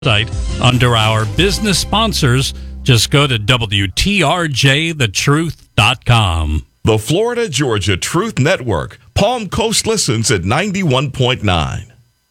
under our business sponsors. Just go to WTRJTheTruth.com. The Florida Georgia Truth Network. Palm Coast listens at 91.9.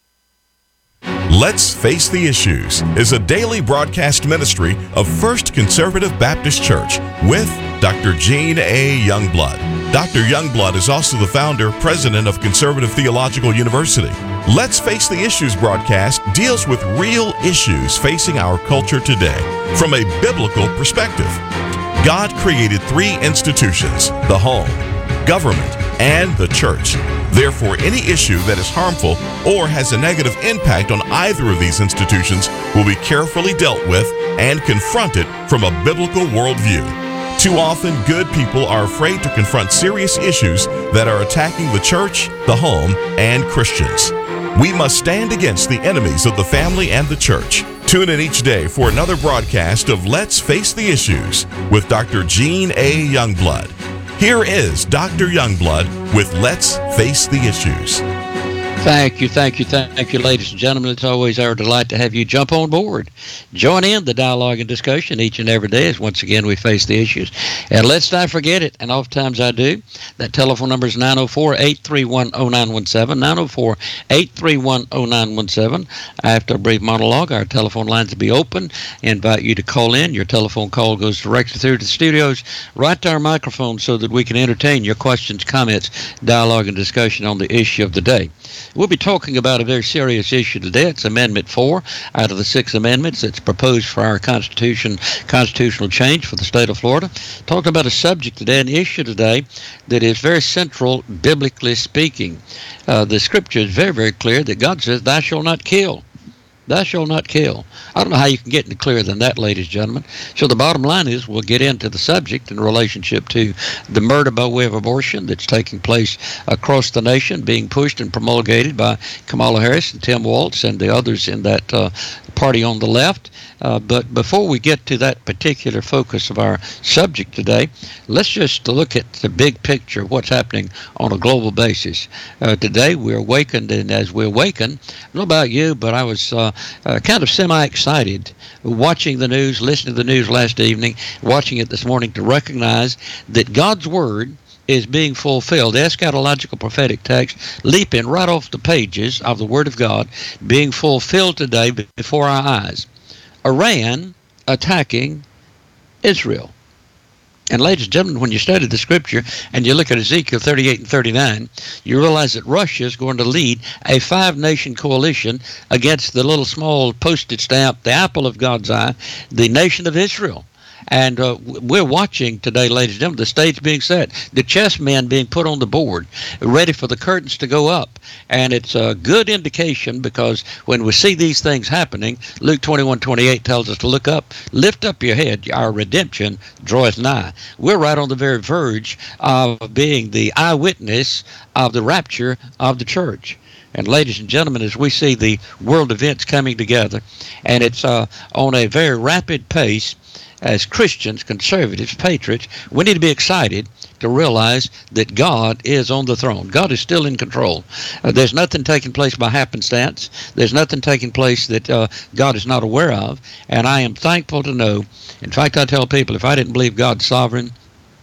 Let's Face the Issues is a daily broadcast ministry of First Conservative Baptist Church with Dr. Gene A. Youngblood. Dr. Youngblood is also the founder, president of Conservative Theological University. Let's Face the Issues broadcast deals with real issues facing our culture today from a biblical perspective. God created three institutions: the home, government, and the church. Therefore, any issue that is harmful or has a negative impact on either of these institutions will be carefully dealt with and confronted from a biblical worldview. Too often, good people are afraid to confront serious issues that are attacking the church, the home, and Christians. We must stand against the enemies of the family and the church. Tune in each day for another broadcast of Let's Face the Issues with Dr. Gene A. Youngblood. Here is Dr. Youngblood with Let's Face the Issues. Thank you, ladies and gentlemen. It's always our delight to have you jump on board. Join in the dialogue and discussion each and every day as once again we face the issues. And let's not forget it, and oftentimes I do, that telephone number is 904-831-0917, 904-831-0917. After a brief monologue, our telephone lines will be open. I invite you to call in. Your telephone call goes directly through to the studios, right to our microphone so that we can entertain your questions, comments, dialogue, and discussion on the issue of the day. We'll be talking about a very serious issue today. It's Amendment 4 out of the 6 amendments that's proposed for our constitutional change for the state of Florida. Talking about a subject today, an issue today that is very central, biblically speaking. The scripture is very, very clear that God says, "Thou shalt not kill." Thou shalt not kill. I don't know how you can get any clearer than that, ladies and gentlemen. So the bottom line is we'll get into the subject in relationship to the murder by way of abortion that's taking place across the nation, being pushed and promulgated by Kamala Harris and Tim Walz and the others in that party on the left. But before we get to that particular focus of our subject today, let's just look at the big picture of what's happening on a global basis. Today we're awakened, and as we awaken, I don't know about you, but I was kind of semi-excited watching the news, listening to the news last evening, watching it this morning to recognize that God's Word is being fulfilled. The eschatological prophetic text leaping right off the pages of the Word of God, being fulfilled today before our eyes. Iran attacking Israel. And ladies and gentlemen, when you study the scripture and you look at Ezekiel 38 and 39, you realize that Russia is going to lead a 5-nation coalition against the little small postage stamp, the apple of God's eye, the nation of Israel. And we're watching today, ladies and gentlemen, the stage being set, the chess men being put on the board, ready for the curtains to go up. And it's a good indication because when we see these things happening, Luke 21:28 tells us to look up, lift up your head, our redemption draweth nigh. We're right on the very verge of being the eyewitness of the rapture of the church. And ladies and gentlemen, as we see the world events coming together, and it's on a very rapid pace, as Christians, conservatives, patriots, we need to be excited to realize that God is on the throne. God is still in control. There's nothing taking place by happenstance. There's nothing taking place that God is not aware of. And I am thankful to know. In fact, I tell people, if I didn't believe God's sovereign,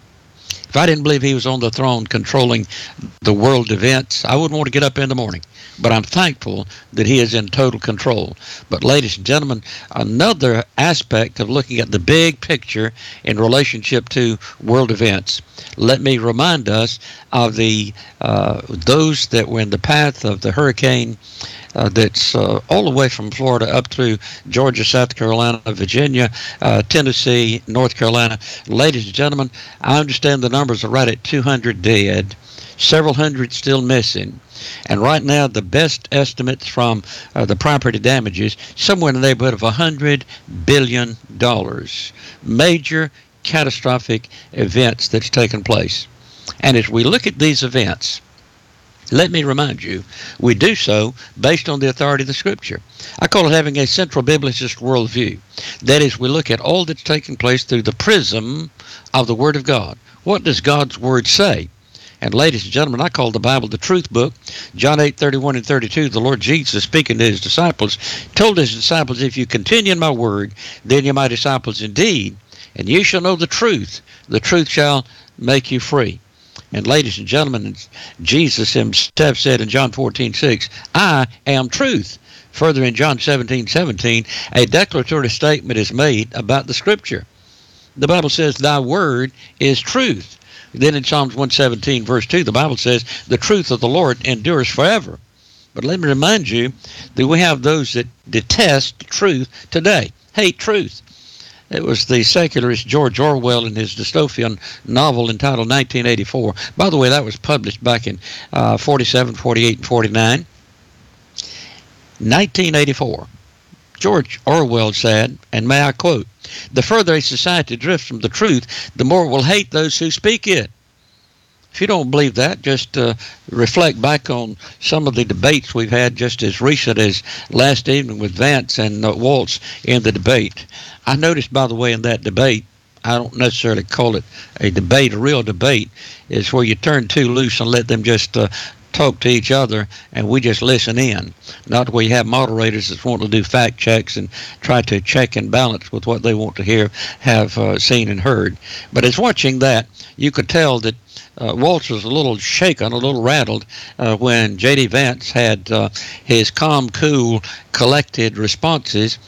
if I didn't believe he was on the throne controlling the world events, I wouldn't want to get up in the morning. But I'm thankful that he is in total control. But ladies and gentlemen, another aspect of looking at the big picture in relationship to world events, let me remind us of the those that were in the path of the hurricane that's all the way from Florida up through Georgia, South Carolina, Virginia, Tennessee, North Carolina. Ladies and gentlemen, I understand the numbers are right at 200 dead, several hundred still missing. And right now, the best estimates from the property damages, somewhere in the neighborhood of $100 billion. Major catastrophic events that's taken place. And as we look at these events, let me remind you, we do so based on the authority of the Scripture. I call it having a central biblicist worldview. That is, we look at all that's taking place through the prism of the Word of God. What does God's Word say? And ladies and gentlemen, I call the Bible the truth book. John 8:31 and 32, the Lord Jesus, speaking to his disciples, told his disciples, if you continue in my word, then you're my disciples indeed, and you shall know the truth. The truth shall make you free. And ladies and gentlemen, Jesus himself said in John 14:6, I am truth. Further in John 17:17, a declaratory statement is made about the Scripture. The Bible says, thy word is truth. Then in Psalms 117, verse 2, the Bible says, the truth of the Lord endures forever. But let me remind you that we have those that detest truth today, hate truth. It was the secularist George Orwell in his dystopian novel entitled 1984. By the way, that was published back in 47, 48, and 49. 1984. George Orwell said, and may I quote, the further a society drifts from the truth, the more it will hate those who speak it. If you don't believe that, just reflect back on some of the debates we've had just as recent as last evening with Vance and Waltz in the debate. I noticed, by the way, in that debate, I don't necessarily call it a debate. A real debate is where you turn two loose and let them just talk to each other, and we just listen in. Not where you have moderators that want to do fact checks and try to check and balance with what they want to hear, have seen and heard. But as watching that, you could tell that Waltz was a little shaken, a little rattled when J.D. Vance had his calm, cool, collected responses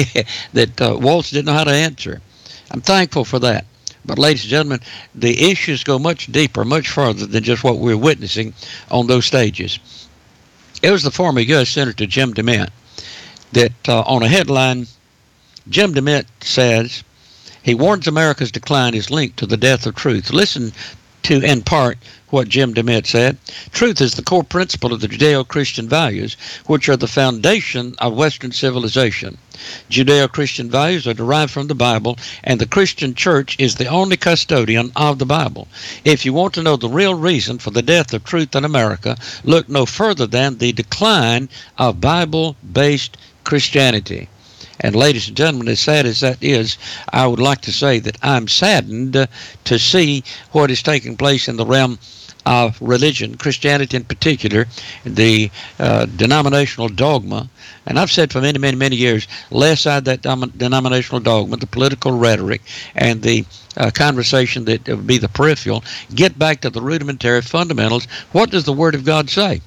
that Waltz didn't know how to answer. I'm thankful for that. But ladies and gentlemen, the issues go much deeper, much further than just what we're witnessing on those stages. It was the former U.S. Senator Jim DeMint that on a headline, Jim DeMint says, he warns America's decline is linked to the death of truth. Listen to, in part, what Jim DeMint said. Truth is the core principle of the Judeo-Christian values, which are the foundation of Western civilization. Judeo-Christian values are derived from the Bible, and the Christian church is the only custodian of the Bible. If you want to know the real reason for the death of truth in America, look no further than the decline of Bible-based Christianity. And ladies and gentlemen, as sad as that is, I would like to say that I'm saddened to see what is taking place in the realm of religion, Christianity in particular, the denominational dogma. And I've said for many, many, many years, lay aside that denominational dogma, the political rhetoric, and the conversation that would be the peripheral. Get back to the rudimentary fundamentals. What does the Word of God say?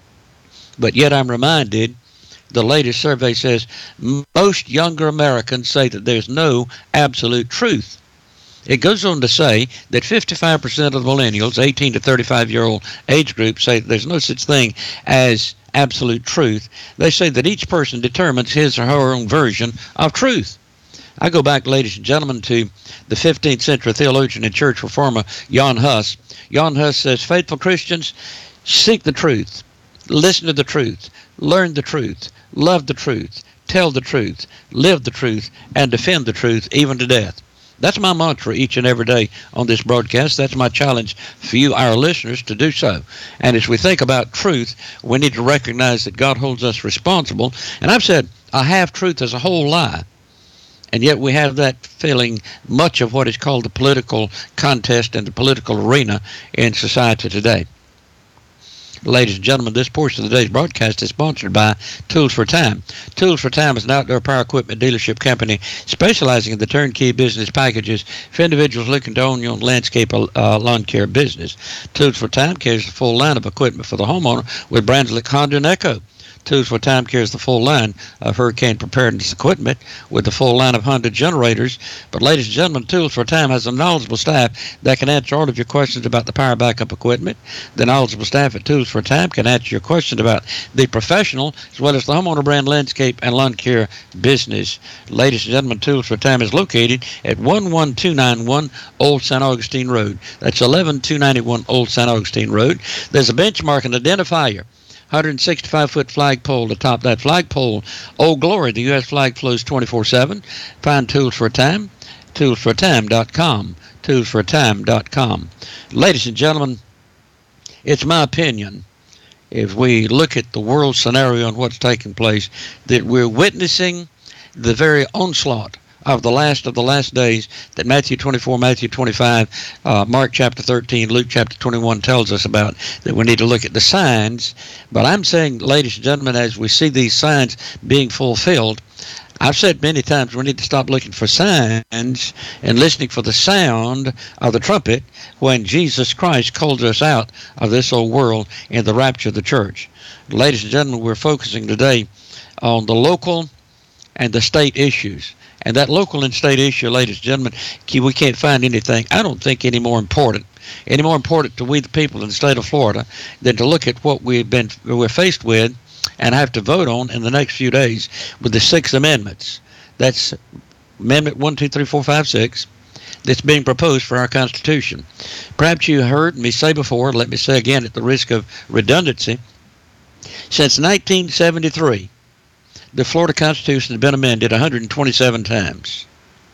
But yet I'm reminded, the latest survey says most younger Americans say that there's no absolute truth. It goes on to say that 55% of the millennials, 18 to 35-year-old age group, say that there's no such thing as absolute truth. They say that each person determines his or her own version of truth. I go back, ladies and gentlemen, to the 15th century theologian and church reformer Jan Hus. Jan Hus says, faithful Christians seek the truth, listen to the truth, learn the truth, love the truth, tell the truth, live the truth, and defend the truth even to death. That's my mantra each and every day on this broadcast. That's my challenge for you, our listeners, to do so. And as we think about truth, we need to recognize that God holds us responsible. And I've said, I have truth as a whole lie. And yet we have that feeling much of what is called the political contest and the political arena in society today. Ladies and gentlemen, this portion of today's broadcast is sponsored by Tools for Time. Tools for Time is an outdoor power equipment dealership company specializing in the turnkey business packages for individuals looking to own your own landscape lawn care business. Tools for Time carries the full line of equipment for the homeowner with brands like Honda and Echo. Tools for Time carries the full line of hurricane preparedness equipment with the full line of Honda generators. But ladies and gentlemen, Tools for Time has a knowledgeable staff that can answer all of your questions about the power backup equipment. The knowledgeable staff at Tools for Time can answer your questions about the professional as well as the homeowner brand landscape and lawn care business. Ladies and gentlemen, Tools for Time is located at 11291 Old St. Augustine Road. That's 11291 Old St. Augustine Road. There's a benchmark and identifier. 165-foot flagpole atop that flagpole. Oh, glory, the U.S. flag flows 24/7. Find Tools for Time, toolsfortime.com, toolsfortime.com. Ladies and gentlemen, it's my opinion, if we look at the world scenario and what's taking place, that we're witnessing the very onslaught of the last days that Matthew 24, Matthew 25, Mark chapter 13, Luke chapter 21 tells us about, that we need to look at the signs. But I'm saying, ladies and gentlemen, as we see these signs being fulfilled, I've said many times we need to stop looking for signs and listening for the sound of the trumpet when Jesus Christ calls us out of this old world in the rapture of the church. Ladies and gentlemen, we're focusing today on the local and the state issues. And that local and state issue, ladies and gentlemen, we can't find anything, I don't think, any more important to we the people in the state of Florida than to look at what we're faced with and have to vote on in the next few days with the 6 amendments. That's Amendment 1, 2, 3, 4, 5, 6 that's being proposed for our Constitution. Perhaps you heard me say before, let me say again at the risk of redundancy, since 1973, the Florida Constitution has been amended 127 times.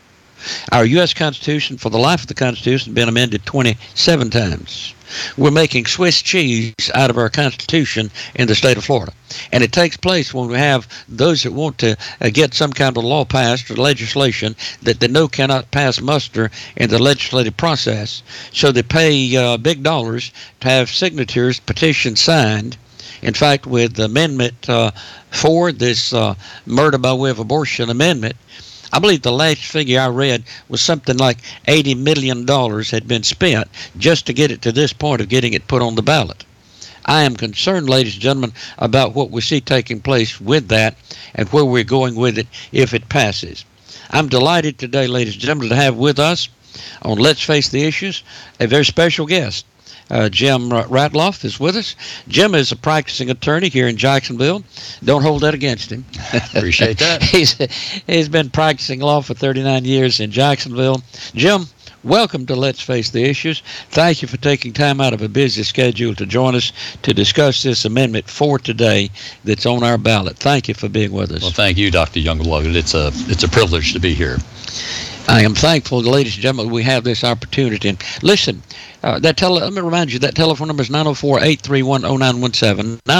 Our U.S. Constitution, for the life of the Constitution, has been amended 27 times. We're making Swiss cheese out of our Constitution in the state of Florida. And it takes place when we have those that want to get some kind of law passed or legislation that they know cannot pass muster in the legislative process. So they pay big dollars to have signatures, petitions signed. In fact, with Amendment 4, this murder by way of abortion amendment, I believe the last figure I read was something like $80 million had been spent just to get it to this point of getting it put on the ballot. I am concerned, ladies and gentlemen, about what we see taking place with that and where we're going with it if it passes. I'm delighted today, ladies and gentlemen, to have with us on Let's Face the Issues a very special guest. Jim Ratloff is with us. Jim is a practicing attorney here in Jacksonville. Don't hold that against him. Appreciate that. He's been practicing law for 39 years in Jacksonville. Jim, welcome to Let's Face the Issues. Thank you for taking time out of a busy schedule to join us to discuss this Amendment 4 today that's on our ballot. Thank you for being with us. Well, thank you, Dr. Youngblood. It's a privilege to be here. I am thankful, ladies and gentlemen, we have this opportunity. And listen, let me remind you, that telephone number is 904-831-0917,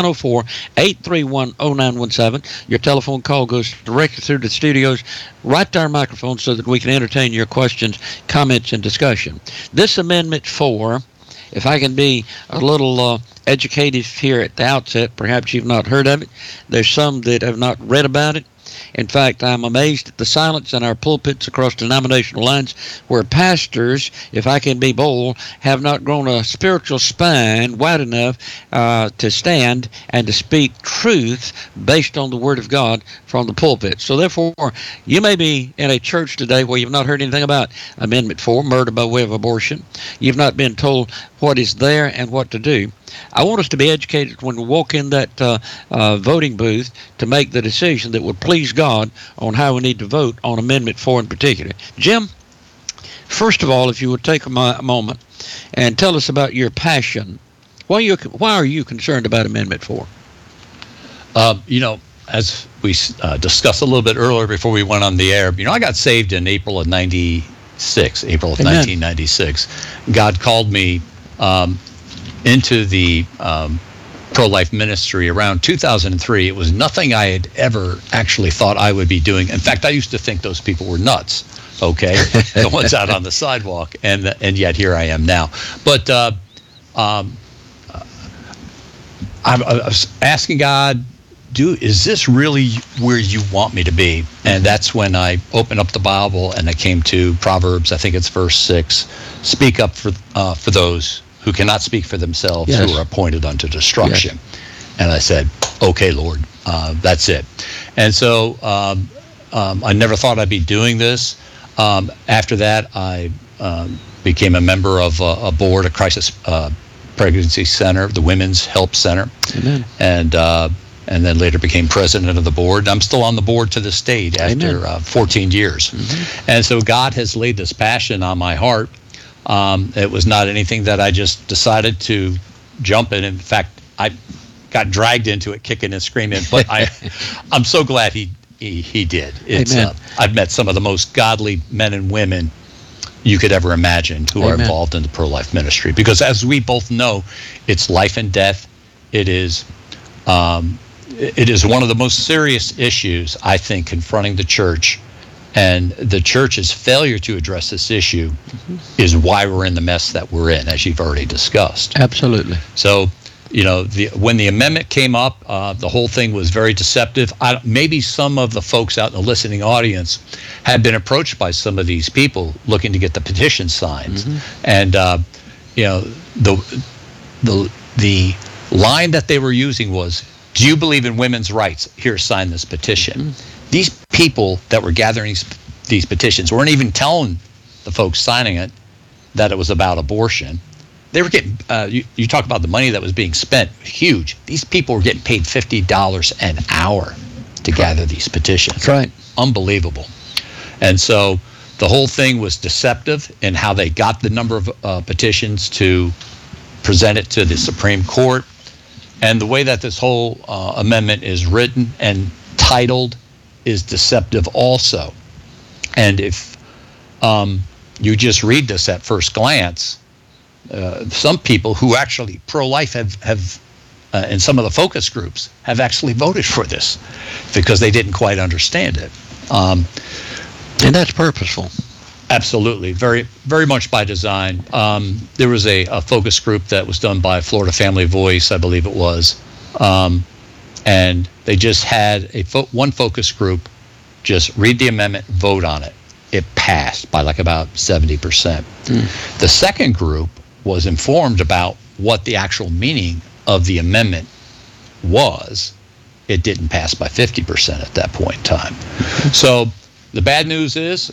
904-831-0917. Your telephone call goes directly through the studios, right to our microphone so that we can entertain your questions, comments, and discussion. This Amendment 4, if I can be a little educative here at the outset, perhaps you've not heard of it. There's some that have not read about it. In fact, I'm amazed at the silence in our pulpits across denominational lines where pastors, if I can be bold, have not grown a spiritual spine wide enough to stand and to speak truth based on the Word of God from the pulpit. So therefore, you may be in a church today where you've not heard anything about Amendment 4, murder by way of abortion. You've not been told what is there and what to do. I want us to be educated when we walk in that voting booth to make the decision that would please God on how we need to vote on Amendment 4 in particular. Jim, first of all, if you would take a moment and tell us about your passion. Why are you concerned about Amendment 4? As we discussed a little bit earlier before we went on the air, I got saved in April of 1996. God called me into the pro-life ministry around 2003. It was nothing I had ever actually thought I would be doing. In fact, I used to think those people were nuts, okay, the ones out on the sidewalk, and yet here I am now. But I was asking God, is this really where you want me to be? And that's when I opened up the Bible and I came to Proverbs, I think it's verse 6, speak up for those who cannot speak for themselves, yes, who are appointed unto destruction. Yes. And I said, okay, Lord, that's it. And so I never thought I'd be doing this. After that, I became a member of a board, a crisis pregnancy center, the Women's Help Center. Amen. And then later became president of the board. I'm still on the board to this date after 14 years. Mm-hmm. And so God has laid this passion on my heart. It was not anything that I just decided to jump in. In fact, I got dragged into it kicking and screaming, but I'm so glad he did. It's, I've met some of the most godly men and women you could ever imagine who are involved in the pro-life ministry. Because as we both know, it's life and death. It is one of the most serious issues, I think, confronting the church And the church's failure to address this issue is why we're in the mess that we're in, as you've already discussed. Absolutely. So, when the amendment came up, the whole thing was very deceptive. Maybe some of the folks out in the listening audience had been approached by some of these people looking to get the petition signed. And, the line that they were using was, "Do you believe in women's rights? Here, sign this petition." These people that were gathering these petitions weren't even telling the folks signing it that it was about abortion. They were getting, you talk about the money that was being spent, huge. These people were getting paid $50 an hour to gather these petitions. That's right. Unbelievable. And so the whole thing was deceptive in how they got the number of petitions to present it to the Supreme Court. And the way that this whole amendment is written and titled is deceptive also. And if you just read this at first glance, some people who actually pro-life have in some of the focus groups have actually voted for this because they didn't quite understand it. And that's purposeful. Absolutely, very, very much by design. There was a focus group that was done by Florida Family Voice, I believe it was, and they just had one focus group just read the amendment, vote on it. It passed by like about 70%. The second group was informed about what the actual meaning of the amendment was. It didn't pass by 50% at that point in time. So the bad news is,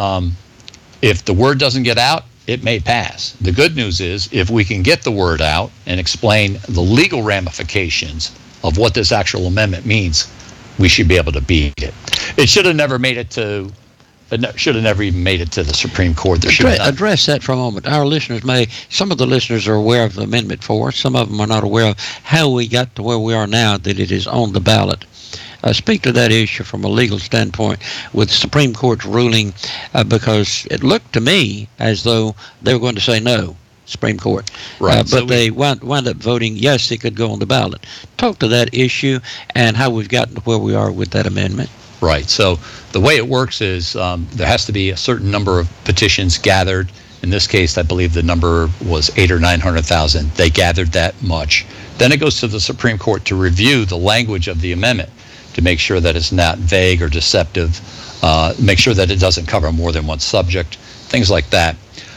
if the word doesn't get out, it may pass. The good news is, if we can get the word out and explain the legal ramifications of what this actual amendment means, we should be able to beat it. It should have never made it to. It should have never even made it to the Supreme Court. Address that for a moment. Our listeners some of the listeners are aware of Amendment 4. Some of them are not aware of how we got to where we are now, that it is on the ballot. Speak to that issue from a legal standpoint with the Supreme Court's ruling, because it looked to me as though they were going to say no, Supreme Court. Right. But they wound up voting yes, it could go on the ballot. Talk to that issue and how we've gotten to where we are with that amendment. Right. So the way it works is there has to be a certain number of petitions gathered. In this case, I believe the number was 800,000 or 900,000. They gathered that much. Then it goes to the Supreme Court to review the language of the amendment to make sure that it's not vague or deceptive, make sure that it doesn't cover more than one subject, things like that.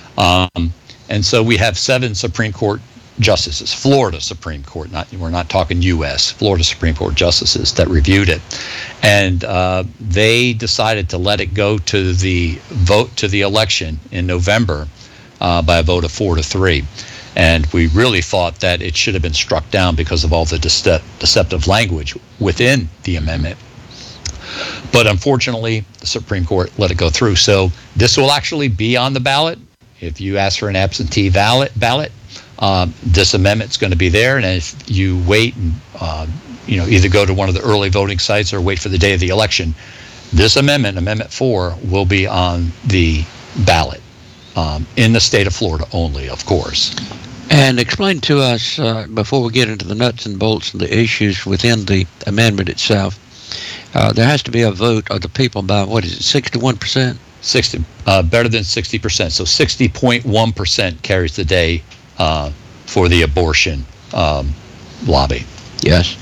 And so we have 7 Supreme Court justices, Florida Supreme Court, we're not talking U.S., Florida Supreme Court justices that reviewed it. And they decided to let it go to the vote to the election in November by a vote of 4-3. And we really thought that it should have been struck down because of all the deceptive language within the amendment. But unfortunately, the Supreme Court let it go through. So this will actually be on the ballot. If you ask for an absentee ballot, this amendment's going to be there. And if you wait and either go to one of the early voting sites or wait for the day of the election, this amendment, Amendment 4, will be on the ballot in the state of Florida only, of course. And explain to us, before we get into the nuts and bolts and the issues within the amendment itself, there has to be a vote of the people by, 61%? 60, better than 60%. So 60.1% carries the day for the abortion lobby. Yes.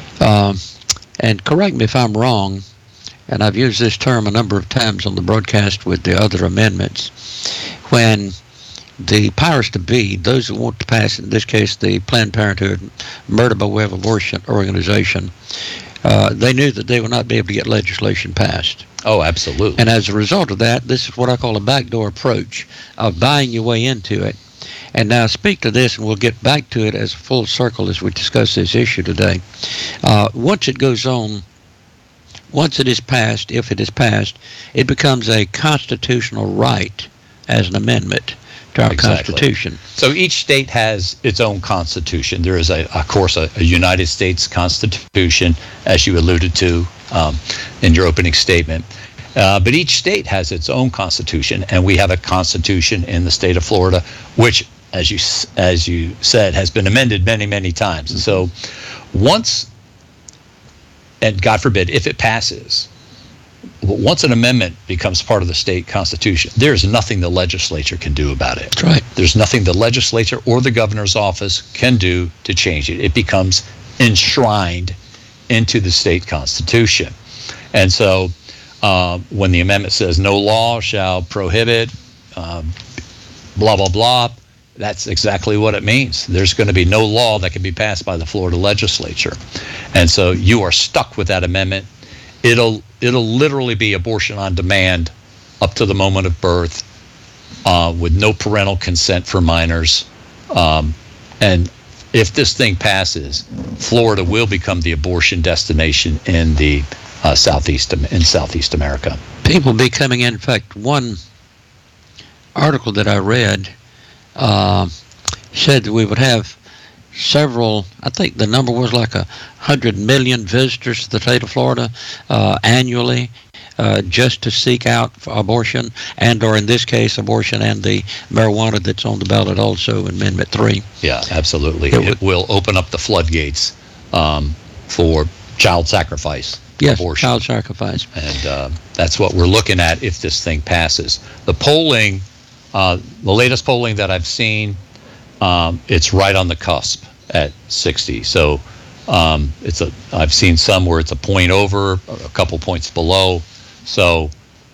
And correct me if I'm wrong, and I've used this term a number of times on the broadcast with the other amendments, when the powers to be, those who want to pass, in this case, the Planned Parenthood Murder by Way of Abortion organization, they knew that they would not be able to get legislation passed. Oh, absolutely. And as a result of that, this is what I call a backdoor approach of buying your way into it. And now speak to this, and we'll get back to it as a full circle as we discuss this issue today. Once it goes on, once it is passed, if it is passed, it becomes a constitutional right as an amendment to our Constitution. So each state has its own constitution. There is, of course, a United States Constitution, as you alluded to in your opening statement. But each state has its own constitution, and we have a constitution in the state of Florida, which, as you said, has been amended many, many times. And so once, and God forbid, if it passes, once an amendment becomes part of the state constitution, there's nothing the legislature can do about it. That's right. There's nothing the legislature or the governor's office can do to change it. It becomes enshrined into the state constitution. And so when the amendment says no law shall prohibit blah, blah, blah, that's exactly what it means. There's going to be no law that can be passed by the Florida legislature. And so you are stuck with that amendment. It'll literally be abortion on demand up to the moment of birth, with no parental consent for minors. And if this thing passes, Florida will become the abortion destination in the Southeast America. People be coming in. In fact, one article that I read said that we would have several, I think the number was like 100 million visitors to the state of Florida annually, just to seek out abortion, and or in this case, abortion and the marijuana that's on the ballot also in Amendment 3. Yeah, absolutely. It will open up the floodgates for child sacrifice. Yes, abortion. Child sacrifice. And that's what we're looking at if this thing passes. The polling, the latest polling that I've seen, it's right on the cusp at 60. So I've seen some where it's a point over, a couple points below. So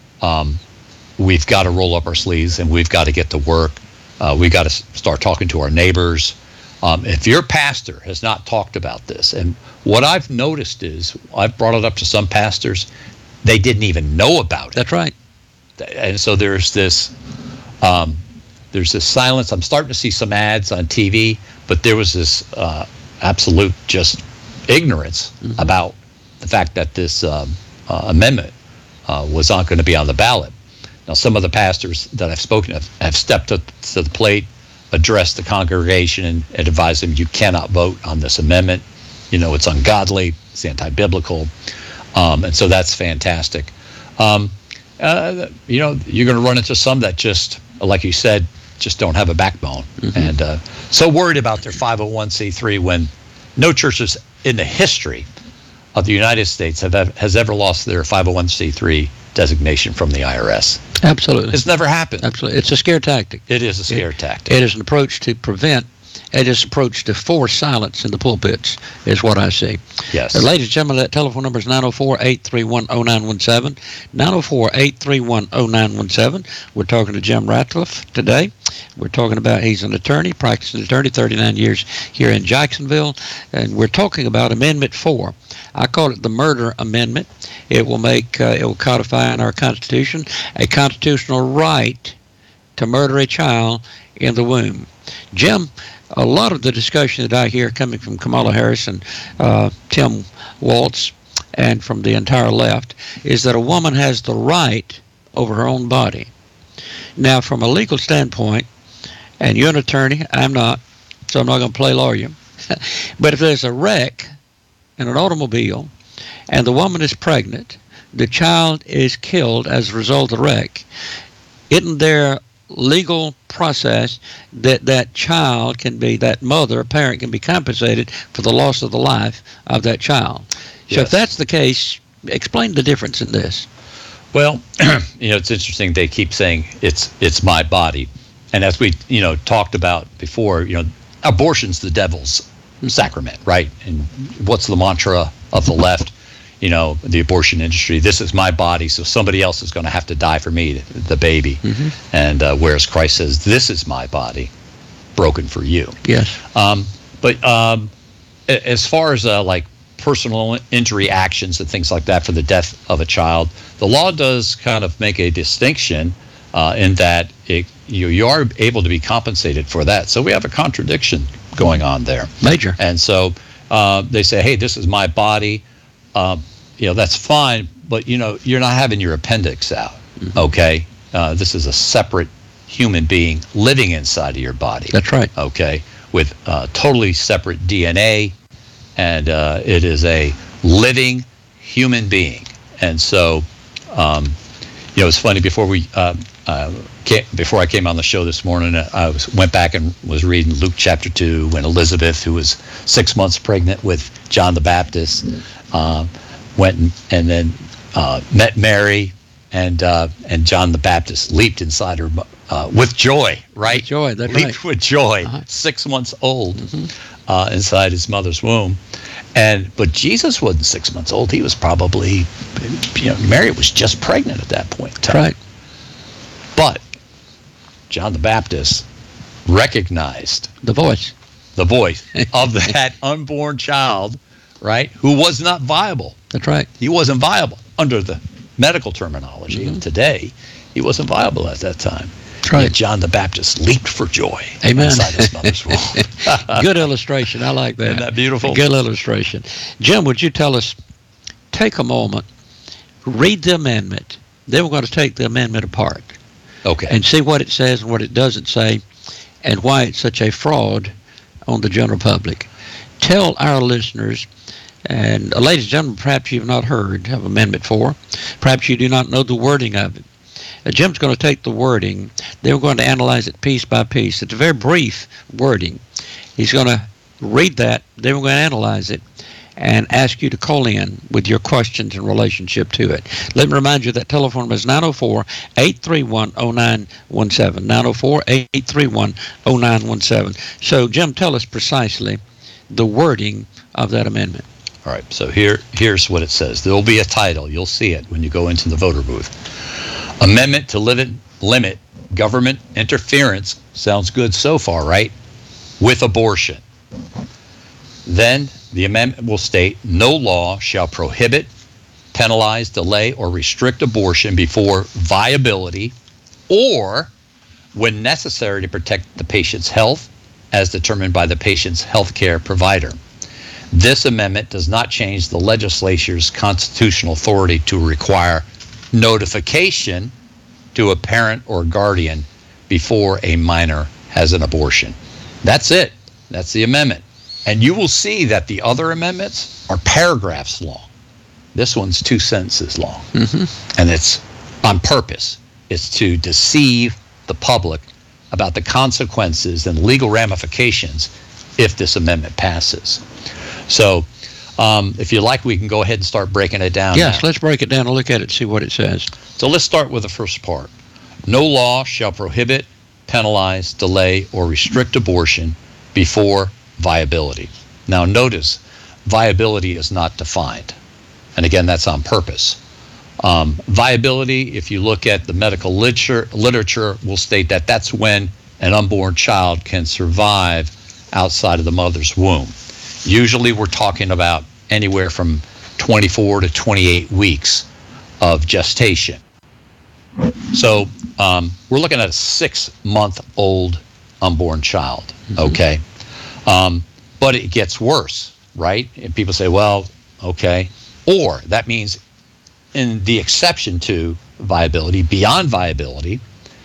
we've got to roll up our sleeves and we've got to get to work. We've got to start talking to our neighbors. If your pastor has not talked about this, and what I've noticed is, I've brought it up to some pastors, they didn't even know about it. That's right. And so there's this silence. I'm starting to see some ads on TV, but there was this absolute just ignorance about the fact that this amendment was not going to be on the ballot. Now, some of the pastors that I've spoken to have stepped up to the plate, addressed the congregation, and advised them, you cannot vote on this amendment. You know, it's ungodly, it's anti-biblical, and so that's fantastic. You know, you're going to run into some that just, like you said, just don't have a backbone, and so worried about their 501c3 when no churches in the history of the United States has ever lost their 501c3 designation from the IRS. Absolutely. It's never happened. Absolutely. It's a scare tactic. It is a scare tactic. It is an approach to prevent, it is an approach to force silence in the pulpits, is what I see. Yes. Ladies and gentlemen, that telephone number is 904-831-0917. 904-831-0917. We're talking to Jim Ratcliffe today. We're talking about, he's an attorney, practicing attorney, 39 years here in Jacksonville, and we're talking about Amendment 4. I call it the murder amendment. It will codify in our Constitution a constitutional right to murder a child in the womb. Jim, a lot of the discussion that I hear coming from Kamala Harris and Tim Walz and from the entire left is that a woman has the right over her own body. Now, from a legal standpoint, and you're an attorney, I'm not, so I'm not going to play lawyer, but if there's a wreck in an automobile and the woman is pregnant, the child is killed as a result of the wreck, isn't there legal process that child can be, that mother, parent can be compensated for the loss of the life of that child? So if that's the case, explain the difference in this. Well, you know, it's interesting. They keep saying it's my body, and as we talked about before, abortion's the devil's sacrament, right? And what's the mantra of the left? The abortion industry. This is my body, so somebody else is going to have to die for me, the baby. And whereas Christ says, "This is my body, broken for you." Yes. But as far as like personal injury actions and things like that for the death of a child, the law does kind of make a distinction in that you are able to be compensated for that. So we have a contradiction going on there. Major. And so they say, hey, this is my body. That's fine, but you're not having your appendix out. Okay. This is a separate human being living inside of your body. That's right. Okay. With totally separate DNA, and it is a living human being. And so, it's funny, before I came on the show this morning, I went back and was reading Luke chapter 2 when Elizabeth, who was 6 months pregnant with John the Baptist, went and then met Mary, and John the Baptist leaped inside her with joy, right? With joy, that's leaped right. with joy, Uh-huh. 6 months old, inside his mother's womb. But Jesus wasn't 6 months old. He was probably, Mary was just pregnant at that point in time. Right. But John the Baptist recognized The voice. the voice of that unborn child, right, who was not viable. That's right. He wasn't viable under the medical terminology of today. He wasn't viable at that time. That's right. Yet John the Baptist leaped for joy Amen. inside his mother's womb. Good illustration. I like that. Isn't that beautiful? Good illustration. Jim, would you tell us, take a moment, read the amendment. Then we're going to take the amendment apart Okay. and see what it says and what it doesn't say and why it's such a fraud on the general public. Tell our listeners, and ladies and gentlemen, perhaps you've not heard of Amendment 4. Perhaps you do not know the wording of it. Jim's going to take the wording. Then we're going to analyze it piece by piece. It's a very brief wording. He's going to read that. Then we're going to analyze it and ask you to call in with your questions in relationship to it. Let me remind you that telephone number is 904-831-0917. 904-831-0917. So, Jim, tell us precisely the wording of that amendment. All right. So here's what it says. There will be a title. You'll see it when you go into the voter booth. Amendment to limit government interference. Sounds good so far, right? With abortion. Then the amendment will state, no law shall prohibit, penalize, delay, or restrict abortion before viability or when necessary to protect the patient's health as determined by the patient's health care provider. This amendment does not change the legislature's constitutional authority to require notification to a parent or guardian before a minor has an abortion. That's it. That's the amendment. And you will see that the other amendments are paragraphs long. This one's 2 sentences long. And it's on purpose. It's to deceive the public about the consequences and legal ramifications if this amendment passes. So if you like, we can go ahead and start breaking it down. Yes, now. let's break it down and look at it, see what it says. So let's start with the first part. No law shall prohibit, penalize, delay, or restrict abortion before viability. Now notice, viability is not defined. And again, that's on purpose. Viability, if you look at the medical literature, will state that that's when an unborn child can survive outside of the mother's womb. Usually we're talking about anywhere from 24 to 28 weeks of gestation. So we're looking at a 6-month-old unborn child, okay? But it gets worse, right? And people say, well, okay. Or that means in the exception to viability, beyond viability,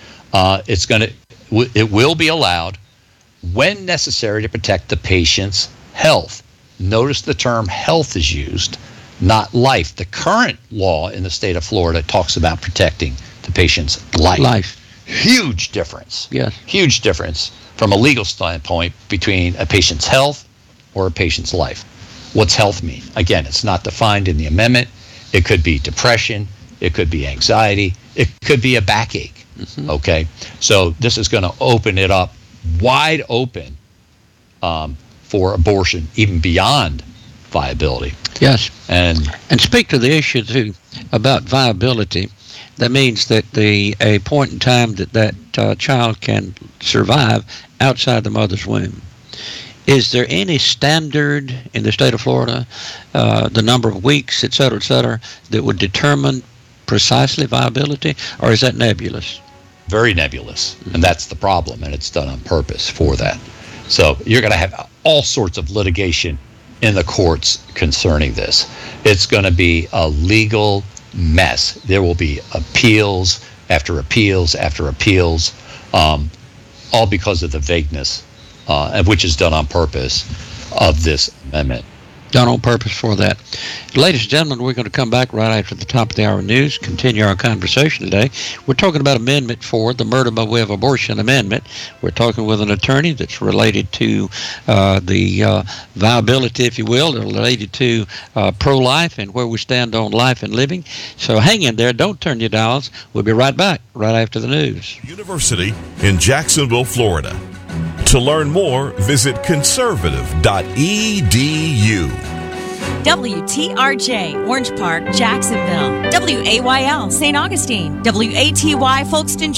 it will be allowed when necessary to protect the patient's health. Notice the term health is used, not life. The current law in the state of Florida talks about protecting the patient's life. Huge difference. Yes. Huge difference from a legal standpoint between a patient's health or a patient's life. What's health mean? Again, it's not defined in the amendment. It could be depression. It could be anxiety. It could be a backache. Okay? So this is going to open it up wide open for abortion, even beyond viability. Yes. And speak to the issue, too, about viability. That means that a point in time that child can survive outside the mother's womb. Is there any standard in the state of Florida, the number of weeks, et cetera, that would determine precisely viability, or is that nebulous? Very nebulous, and that's the problem, and it's done on purpose for that. So you're going to have all sorts of litigation in the courts concerning this. It's going to be a legal mess. There will be appeals after appeals after appeals, all because of the vagueness, which is done on purpose, of this amendment. Done on purpose for that. Ladies and gentlemen, we're going to come back right after the top of the hour news, continue our conversation today. We're talking about Amendment 4, the Murder by Way of Abortion Amendment. We're talking with an attorney that's related to the viability, if you will, related to pro-life and where we stand on life and living. So hang in there. Don't turn your dials. We'll be right back right after the news. University in Jacksonville, Florida. To learn more, visit conservative.edu. WTRJ, Orange Park, Jacksonville. WAYL, St. Augustine. WATY, Folkestone,